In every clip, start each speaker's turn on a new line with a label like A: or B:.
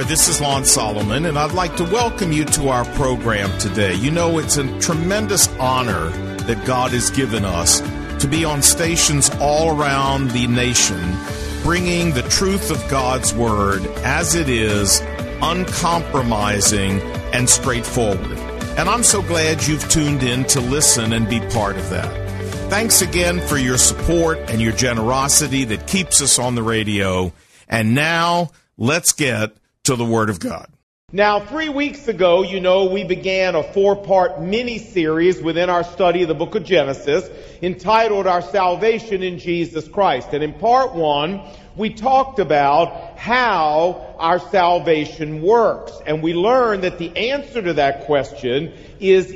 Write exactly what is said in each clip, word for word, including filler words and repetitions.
A: this is Lon Solomon, and I'd like to welcome you to our program today. You know, it's a tremendous honor that God has given us to be on stations all around the nation, bringing the truth of God's Word as it is, uncompromising and straightforward. And I'm so glad you've tuned in to listen and be part of that. Thanks again for your support and your generosity that keeps us on the radio. And now, let's get to the Word of God.
B: Now, three weeks ago, you know, we began a four-part mini-series within our study of the book of Genesis entitled Our Salvation in Jesus Christ. And in part one, we talked about how our salvation works. And we learned that the answer to that question is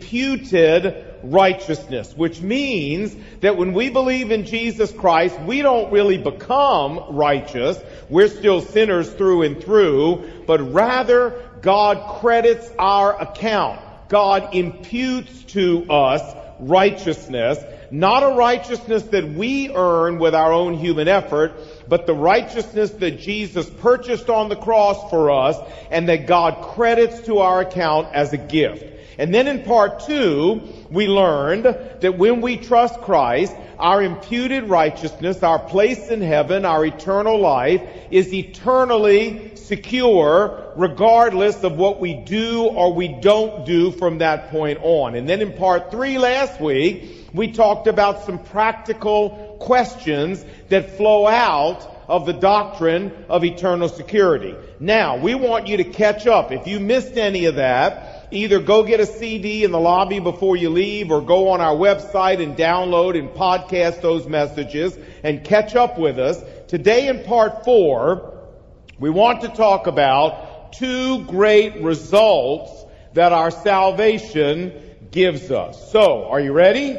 B: imputed righteousness, which means that when we believe in Jesus Christ, we don't really become righteous. We're still sinners through and through, but rather God credits our account. God imputes to us righteousness, not a righteousness that we earn with our own human effort, but the righteousness that Jesus purchased on the cross for us and that God credits to our account as a gift. And then in part two, we learned that when we trust Christ, our imputed righteousness, our place in heaven, our eternal life, is eternally secure regardless of what we do or we don't do from that point on. And then in part three last week, we talked about some practical questions that flow out of the doctrine of eternal security. Now, we want you to catch up. If you missed any of that, either go get a C D in the lobby before you leave or go on our website and download and podcast those messages and catch up with us. Today in part four, we want to talk about two great results that our salvation gives us. So, are you ready?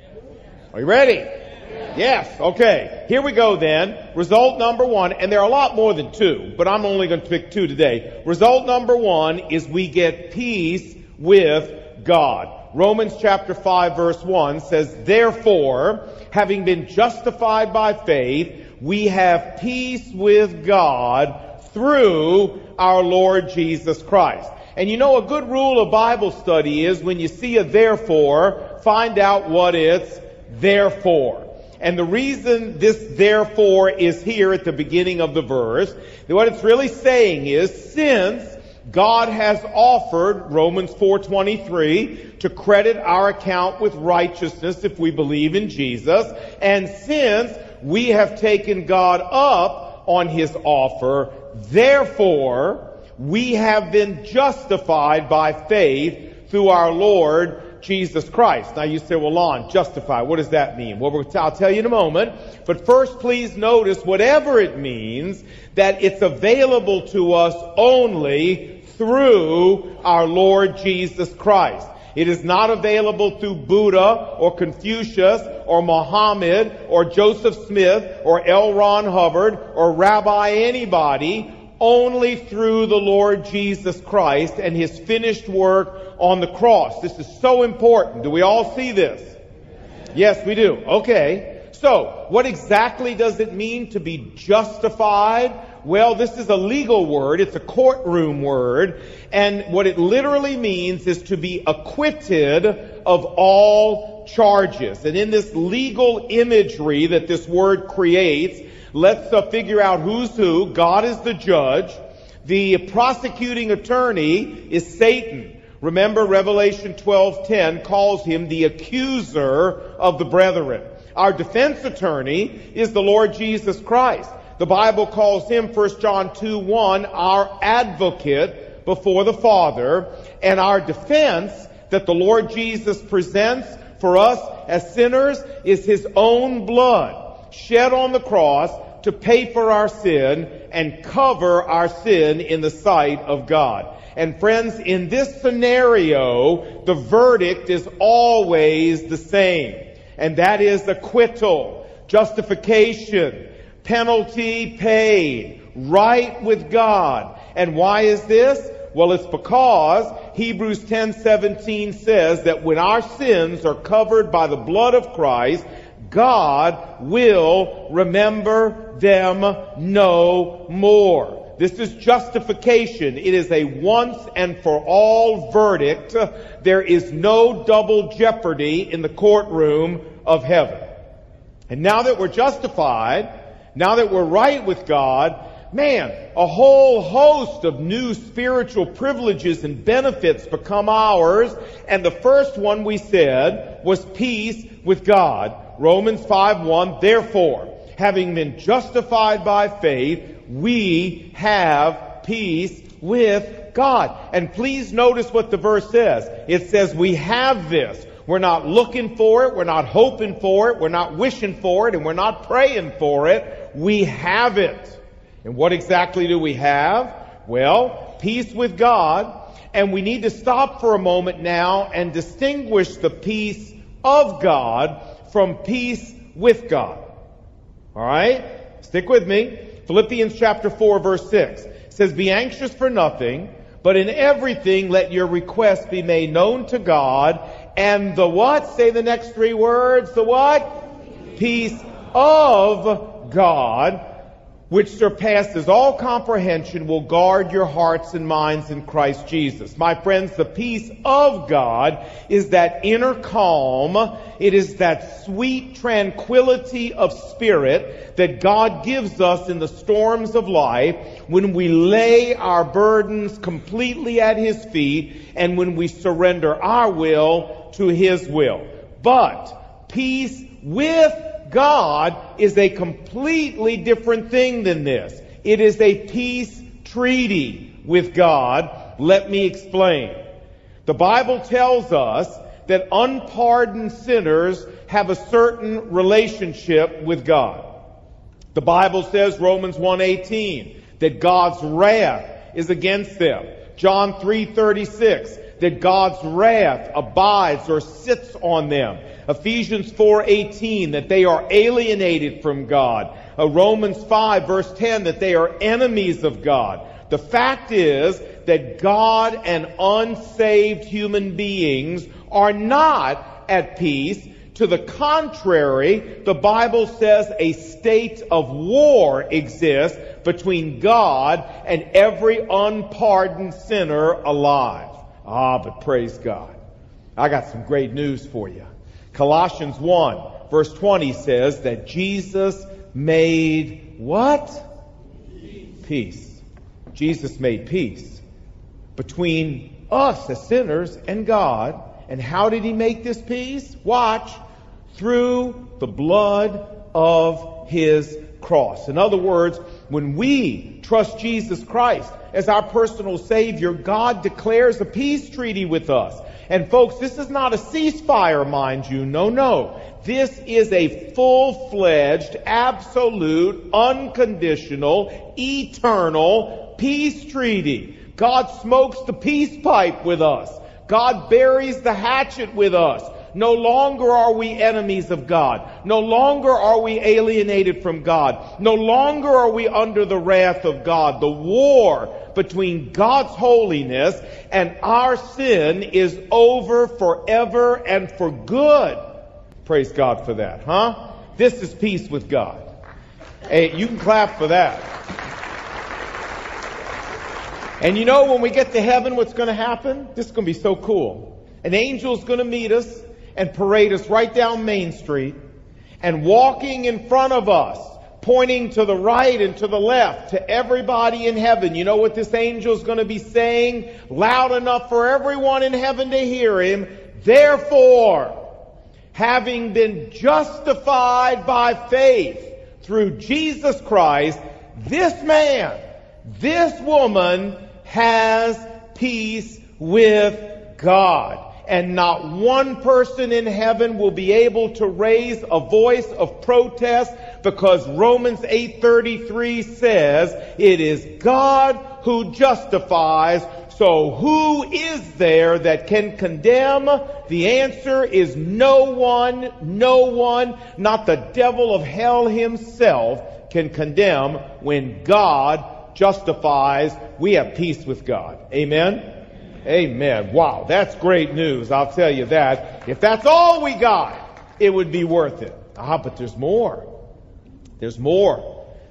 B: Are you ready? Yes. Okay. Here we go then. Result number one, and there are a lot more than two, but I'm only going to pick two today. Result number one is we get peace with God. Romans chapter five verse one says, "Therefore, having been justified by faith, we have peace with God through our Lord Jesus Christ." And you know, a good rule of Bible study is when you see a therefore, find out what it's there for. And the reason this therefore is here at the beginning of the verse, what it's really saying is, since God has offered, Romans four twenty-three, to credit our account with righteousness if we believe in Jesus, and since we have taken God up on His offer, therefore we have been justified by faith through our Lord Jesus Christ. Now you say, well, Lon, justify, what does that mean? Well, I'll tell you in a moment. But first, please notice, whatever it means, that it's available to us only through our Lord Jesus Christ. It is not available through Buddha or Confucius or Muhammad or Joseph Smith or L. Ron Hubbard or Rabbi anybody. Only through the Lord Jesus Christ and His finished work on the cross. This is so important. Do we all see this? Yes, we do. Okay. So, what exactly does it mean to be justified? Well, this is a legal word. It's a courtroom word. And what it literally means is to be acquitted of all charges. And in this legal imagery that this word creates, let's uh, figure out who's who. God is the judge. The prosecuting attorney is Satan. Remember, Revelation twelve ten calls him the accuser of the brethren. Our defense attorney is the Lord Jesus Christ. The Bible calls him, First John two one, our advocate before the Father. And our defense that the Lord Jesus presents for us as sinners is His own blood shed on the cross to pay for our sin and cover our sin in the sight of God. And friends, in this scenario, the verdict is always the same. And that is acquittal, justification, penalty paid, right with God. And why is this? Well, it's because Hebrews ten seventeen says that when our sins are covered by the blood of Christ, God will remember them no more. This is justification. It is a once and for all verdict. There is no double jeopardy in the courtroom of heaven. And now that we're justified, now that we're right with God, man, a whole host of new spiritual privileges and benefits become ours. And the first one we said was peace with God. Romans five one, therefore, having been justified by faith, we have peace with God. And please notice what the verse says. It says we have this. We're not looking for it. We're not hoping for it. We're not wishing for it. And we're not praying for it. We have it. And what exactly do we have? Well, peace with God. And we need to stop for a moment now and distinguish the peace of God from peace with God. All right? Stick with me. Philippians chapter four, verse six says, be anxious for nothing, but in everything let your requests be made known to God. And the what? Say the next three words. The what? Peace of God, which surpasses all comprehension, will guard your hearts and minds in Christ Jesus. My friends, the peace of God is that inner calm. It is that sweet tranquility of spirit that God gives us in the storms of life when we lay our burdens completely at His feet and when we surrender our will to His will. But peace with God is a completely different thing than this. It is a peace treaty with God. Let me explain. The Bible tells us that unpardoned sinners have a certain relationship with God. The Bible says, Romans one eighteen, that God's wrath is against them. John three thirty-six, that God's wrath abides or sits on them. Ephesians four eighteen, that they are alienated from God. Uh, Romans five verse ten, that they are enemies of God. The fact is that God and unsaved human beings are not at peace. To the contrary, the Bible says a state of war exists between God and every unpardoned sinner alive. Ah, but praise God. I got some great news for you. Colossians one, verse twenty says that Jesus made what? Peace. Peace. Jesus made peace between us as sinners and God. And how did He make this peace? Watch. Through the blood of His cross. In other words, when we trust Jesus Christ as our personal Savior, God declares a peace treaty with us. And folks, this is not a ceasefire, mind you. No, no. This is a full-fledged, absolute, unconditional, eternal peace treaty. God smokes the peace pipe with us. God buries the hatchet with us. No longer are we enemies of God. No longer are we alienated from God. No longer are we under the wrath of God. The war between God's holiness and our sin is over forever and for good. Praise God for that, huh? This is peace with God. Hey, you can clap for that. And you know, when we get to heaven, what's going to happen? This is going to be so cool. An angel's going to meet us and parade us right down Main Street, and walking in front of us, pointing to the right and to the left, to everybody in heaven. You know what this angel's going to be saying? Loud enough for everyone in heaven to hear him. Therefore, having been justified by faith through Jesus Christ, this man, this woman has peace with God. And not one person in heaven will be able to raise a voice of protest, because Romans eight thirty-three says it is God who justifies. So who is there that can condemn? The answer is no one, no one, not the devil of hell himself can condemn when God justifies. We have peace with God. Amen? Amen. Wow, that's great news. I'll tell you that. If that's all we got, it would be worth it. Ah, but there's more. There's more.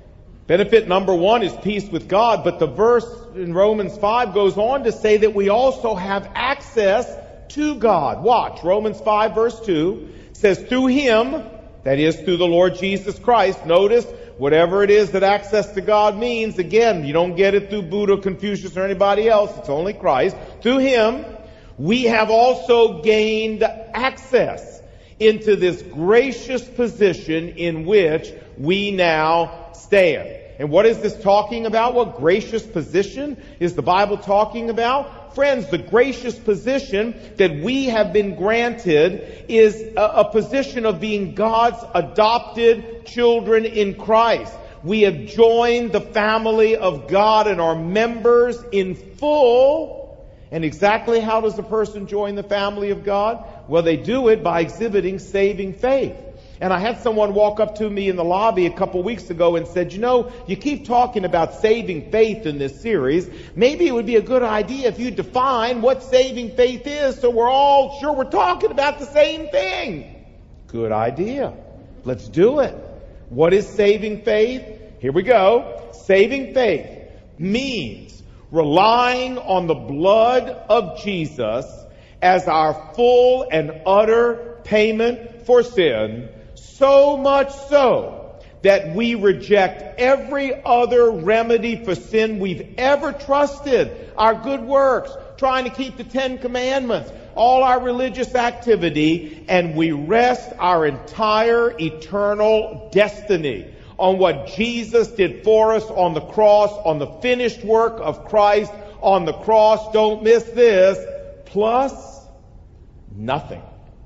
B: Benefit number one is peace with God, but the verse in Romans five goes on to say that we also have access to God. Watch, Romans five verse two says, through Him, that is through the Lord Jesus Christ. Notice, whatever it is that access to God means, again, you don't get it through Buddha, Confucius, or anybody else. It's only Christ. Through Him, we have also gained access into this gracious position in which we now stand. And what is this talking about? What gracious position is the Bible talking about? Friends, the gracious position that we have been granted is a, a position of being God's adopted children in Christ. We have joined the family of God and are members in full. And exactly how does a person join the family of God? Well, they do it by exhibiting saving faith. And I had someone walk up to me in the lobby a couple weeks ago and said, you know, you keep talking about saving faith in this series. Maybe it would be a good idea if you define what saving faith is so we're all sure we're talking about the same thing. Good idea. Let's do it. What is saving faith? Here we go. Saving faith means relying on the blood of Jesus as our full and utter payment for sin, so much so that we reject every other remedy for sin we've ever trusted. Our good works, trying to keep the Ten Commandments, all our religious activity, and we rest our entire eternal destiny on what Jesus did for us on the cross, on the finished work of Christ on the cross. Don't miss this. Plus nothing.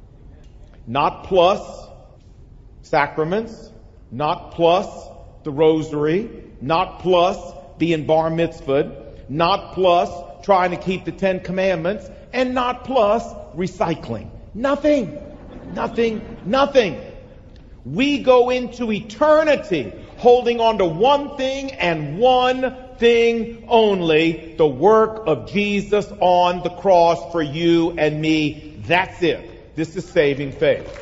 B: Not plus sacraments, not plus the rosary, not plus being bar mitzvahed, not plus trying to keep the Ten Commandments, and not plus recycling. Nothing. Nothing. Nothing. We go into eternity holding on to one thing and one thing only, the work of Jesus on the cross for you and me. That's it. This is saving faith.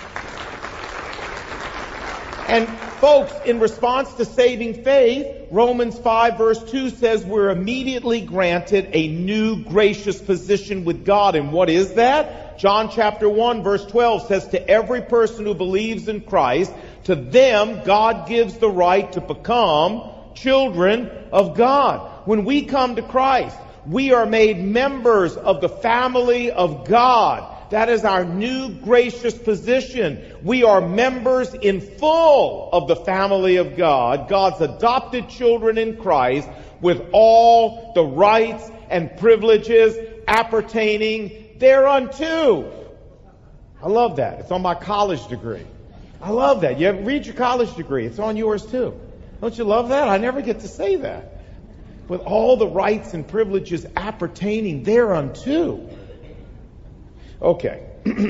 B: And folks, in response to saving faith, Romans five verse two says we're immediately granted a new gracious position with God. And what is that? John chapter one verse twelve says, to every person who believes in Christ, to them God gives the right to become children of God. When we come to Christ, we are made members of the family of God. That is our new gracious position. We are members in full of the family of God, God's adopted children in Christ, with all the rights and privileges appertaining thereunto. I love that. It's on my college degree. I love that. You read your college degree. It's on yours too. Don't you love that? I never get to say that. With all the rights and privileges appertaining thereunto. Okay.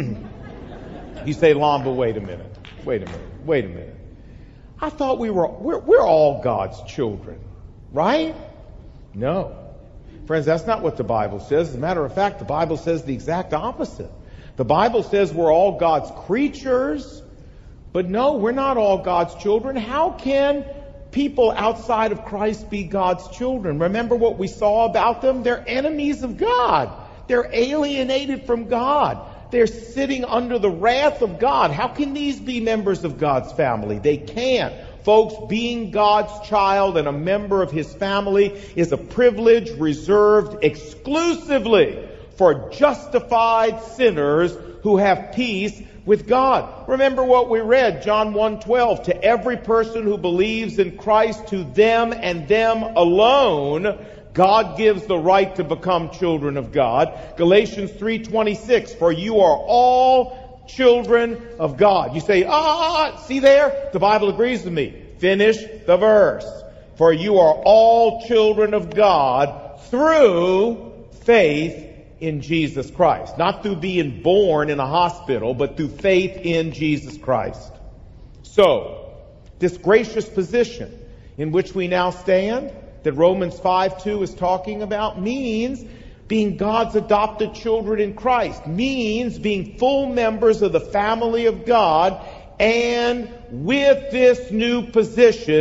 B: You say, Lon, but wait a minute. Wait a minute. Wait a minute. I thought we were, we're, we're all God's children, right? No. Friends, that's not what the Bible says. As a matter of fact, the Bible says the exact opposite. The Bible says we're all God's creatures, but no, we're not all God's children. How can people outside of Christ be God's children? Remember what we saw about them? They're enemies of God. They're alienated from God. They're sitting under the wrath of God. How can these be members of God's family? They can't. Folks, being God's child and a member of His family is a privilege reserved exclusively for justified sinners who have peace with God. Remember what we read, John one twelve, to every person who believes in Christ, to them and them alone, God gives the right to become children of God. Galatians three twenty-six, for you are all children of God. You say, ah, see there? The Bible agrees with me. Finish the verse. For you are all children of God through faith in Jesus Christ. Not through being born in a hospital, but through faith in Jesus Christ. So, this gracious position in which we now stand, that Romans five two is talking about, means being God's adopted children in Christ, means being full members of the family of God, and with this new position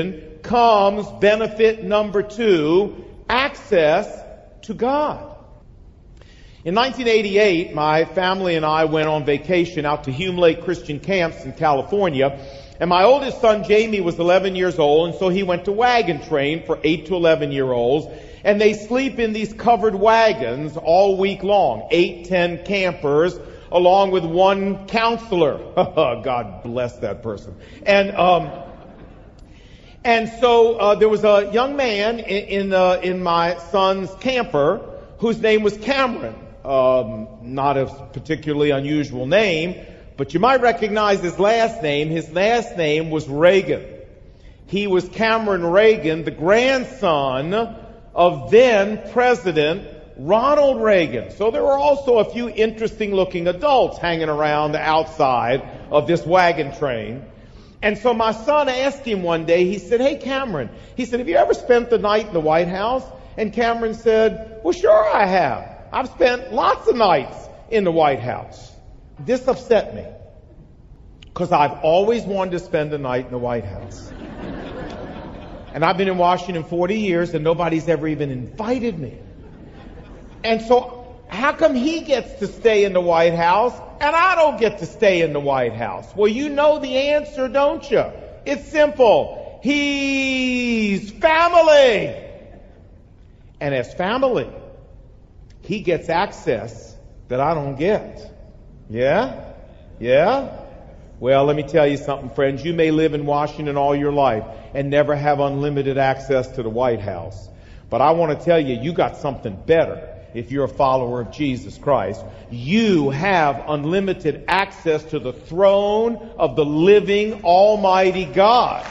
B: comes benefit number two, access to God. In nineteen eighty-eight, my family and I went on vacation out to Hume Lake Christian Camps in California. And my oldest son, Jamie, was eleven years old, and so he went to wagon train for eight to eleven year olds. And they sleep in these covered wagons all week long. Eight, ten campers, along with one counselor. God bless that person. And, um, and so, uh, there was a young man in, in, uh, in my son's camper whose name was Cameron. Um, not a particularly unusual name, but you might recognize his last name. His last name was Reagan. He was Cameron Reagan, the grandson of then President Ronald Reagan. So there were also a few interesting looking adults hanging around the outside of this wagon train. And so my son asked him one day, he said, "Hey Cameron," he said, "have you ever spent the night in the White House?" And Cameron said, "Well, sure I have. I've spent lots of nights in the White House." This upset me, because I've always wanted to spend a night in the White House. And I've been in Washington forty years, and nobody's ever even invited me. And so, how come he gets to stay in the White House, and I don't get to stay in the White House? Well, you know the answer, don't you? It's simple. He's family. And as family, he gets access that I don't get. Yeah? Yeah? Well, let me tell you something, friends. You may live in Washington all your life and never have unlimited access to the White House. But I want to tell you, you got something better if you're a follower of Jesus Christ. You have unlimited access to the throne of the living Almighty God.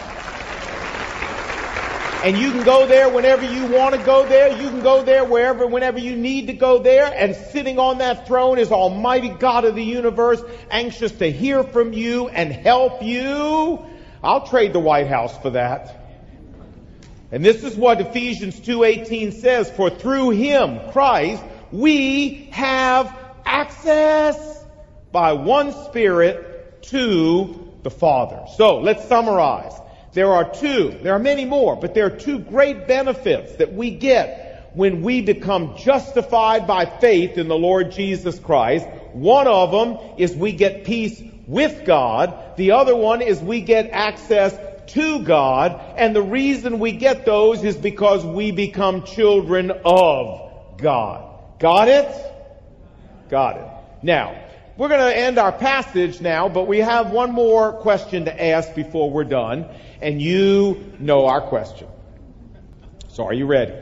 B: And you can go there whenever you want to go there. You can go there wherever, whenever you need to go there. And sitting on that throne is Almighty God of the universe, anxious to hear from you and help you. I'll trade the White House for that. And this is what Ephesians two eighteen says, "For through Him, Christ, we have access by one Spirit to the Father." So, let's summarize. There are two, there are many more, but there are two great benefits that we get when we become justified by faith in the Lord Jesus Christ. One of them is we get peace with God. The other one is we get access to God. And the reason we get those is because we become children of God. Got it? Got it. Now, we're going to end our passage now, but we have one more question to ask before we're done. And you know our question. So are you ready?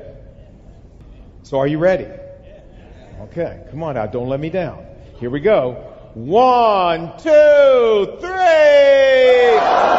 B: So are you ready? Okay, come on now, don't let me down. Here we go. One, two, three!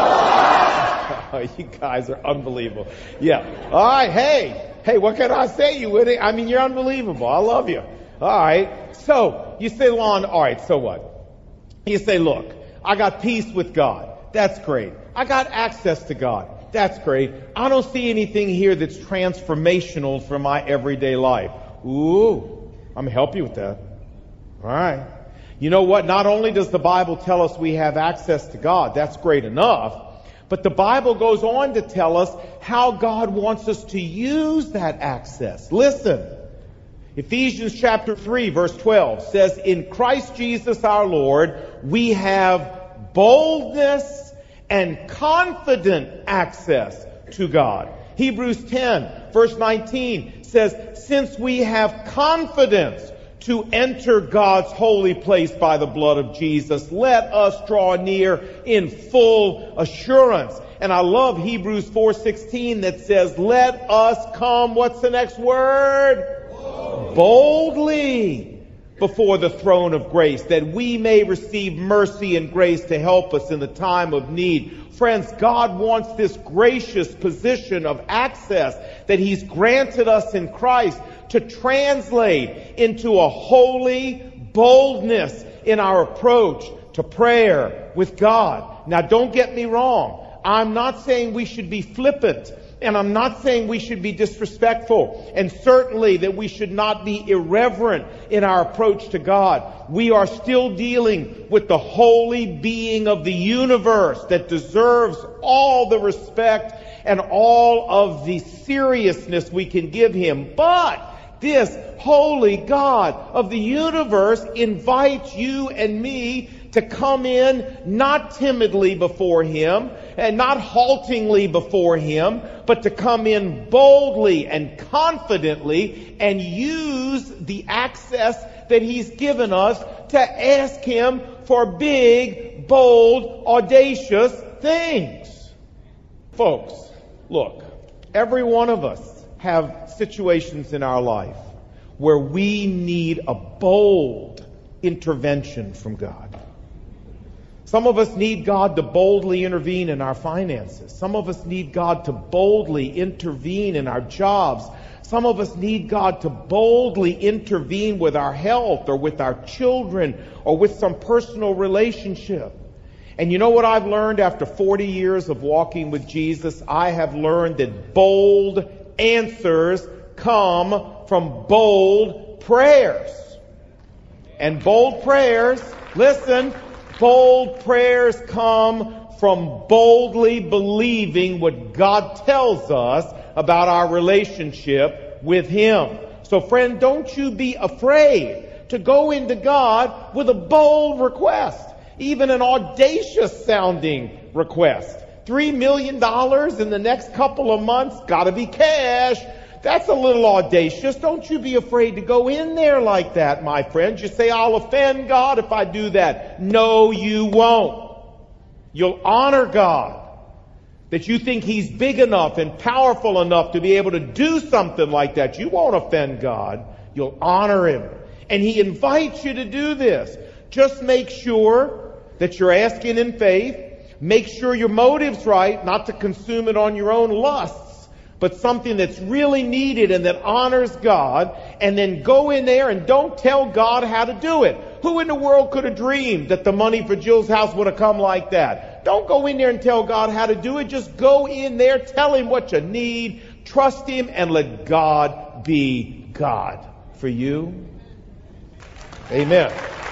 B: Oh, you guys are unbelievable. Yeah. All right, hey. Hey, what can I say? You with it? I mean, you're unbelievable. I love you. All right. So, you say, Lon, all right, so what? You say, look, I got peace with God. That's great. I got access to God. That's great. I don't see anything here that's transformational for my everyday life. Ooh, I'm going to help you with that. All right. You know what? Not only does the Bible tell us we have access to God, that's great enough, but the Bible goes on to tell us how God wants us to use that access. Listen. Ephesians chapter three, verse twelve says, "In Christ Jesus our Lord, we have boldness and confident access to God." Hebrews ten, verse nineteen says, "Since we have confidence to enter God's holy place by the blood of Jesus, let us draw near in full assurance." And I love Hebrews four sixteen that says, "Let us come," what's the next word? Boldly before the throne of grace, that we may receive mercy and grace to help us in the time of need. Friends, God wants this gracious position of access that He's granted us in Christ to translate into a holy boldness in our approach to prayer with God. Now, don't get me wrong. I'm not saying we should be flippant And I'm not saying we should be disrespectful, and certainly that we should not be irreverent in our approach to God. We are still dealing with the holy being of the universe that deserves all the respect and all of the seriousness we can give him. But this holy God of the universe invites you and me to come in not timidly before him and not haltingly before him, but to come in boldly and confidently and use the access that he's given us to ask him for big, bold, audacious things. Folks, look, every one of us have situations in our life where we need a bold intervention from God. Some of us need God to boldly intervene in our finances. Some of us need God to boldly intervene in our jobs. Some of us need God to boldly intervene with our health or with our children or with some personal relationship. And you know what I've learned after forty years of walking with Jesus? I have learned that bold answers come from bold prayers. And bold prayers, listen, bold prayers come from boldly believing what God tells us about our relationship with him. So friend, don't you be afraid to go into God with a bold request, even an audacious sounding request. Three million dollars in the next couple of months, gotta be cash. That's a little audacious. Don't you be afraid to go in there like that, my friend. You say, I'll offend God if I do that. No, you won't. You'll honor God. That you think he's big enough and powerful enough to be able to do something like that. You won't offend God. You'll honor him. And he invites you to do this. Just make sure that you're asking in faith. Make sure your motive's right, not to consume it on your own lusts, but something that's really needed and that honors God. And then go in there and don't tell God how to do it. Who in the world could have dreamed that the money for Jill's house would have come like that? Don't go in there and tell God how to do it. Just go in there, tell him what you need, trust him, and let God be God for you. Amen.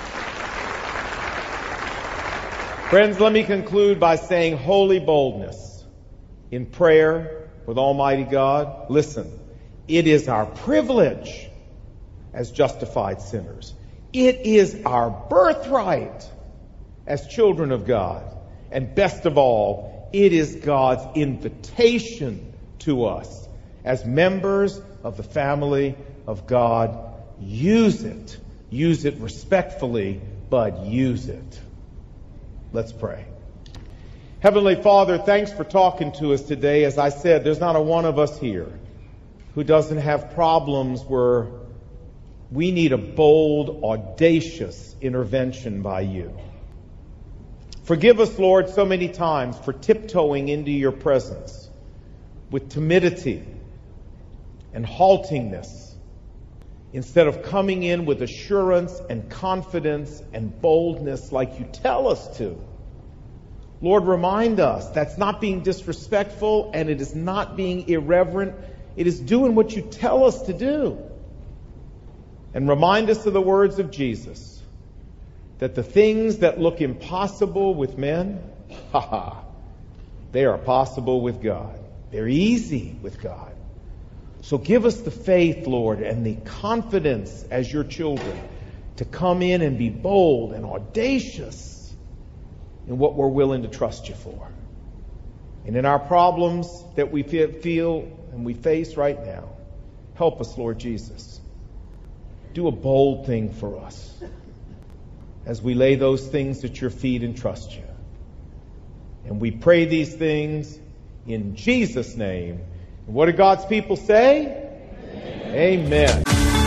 B: Friends, let me conclude by saying holy boldness in prayer with Almighty God. Listen, it is our privilege as justified sinners. It is our birthright as children of God. And best of all, it is God's invitation to us as members of the family of God. Use it. Use it respectfully, but use it. Let's pray. Heavenly Father, thanks for talking to us today. As I said, there's not a one of us here who doesn't have problems where we need a bold, audacious intervention by you. Forgive us, Lord, so many times for tiptoeing into your presence with timidity and haltingness instead of coming in with assurance and confidence and boldness like you tell us to. Lord, remind us that's not being disrespectful and it is not being irreverent. It is doing what you tell us to do. And remind us of the words of Jesus, that the things that look impossible with men, ha ha, they are possible with God. They're easy with God. So give us the faith, Lord, and the confidence as your children to come in and be bold and audacious in what we're willing to trust you for. And in our problems that we feel and we face right now, help us, Lord Jesus. Do a bold thing for us as we lay those things at your feet and trust you. And we pray these things in Jesus' name. And what do God's people say? Amen.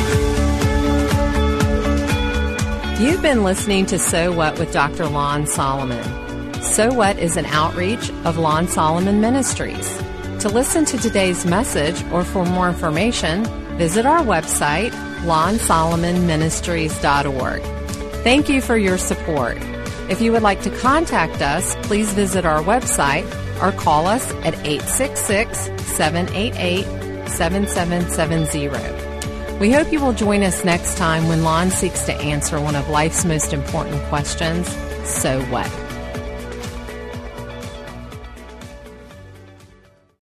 B: Amen.
C: You've been listening to So What with Doctor Lon Solomon. So What is an outreach of Lon Solomon Ministries. To listen to today's message or for more information, visit our website, lon solomon ministries dot org. Thank you for your support. If you would like to contact us, please visit our website, or call us at eight six six, seven eight eight, seven seven seven zero. We hope you will join us next time when Lon seeks to answer one of life's most important questions, so what?